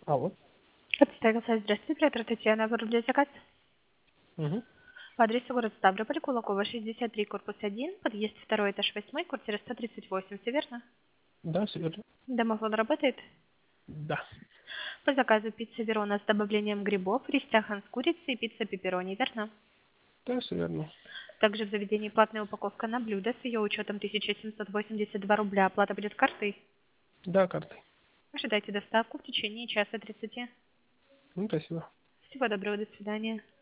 Алло. Представился. Здравствуйте, оператор Татьяна. Вы рублей заказ? Угу. По адресу город Ставрополь, Кулакова, 63, корпус 1, подъезд 2, этаж 8, квартира 138. Все верно? Да, все верно. Домофон работает? Да. По заказу пицца Верона с добавлением грибов, ристахан с курицей и пицца пепперони, верно? Да, все верно. Также в заведении платная упаковка на блюдо с ее учетом 1782 рубля. Оплата будет картой? Да, картой. Ожидайте доставку в течение часа 30. Ну, спасибо. Всего доброго, до свидания.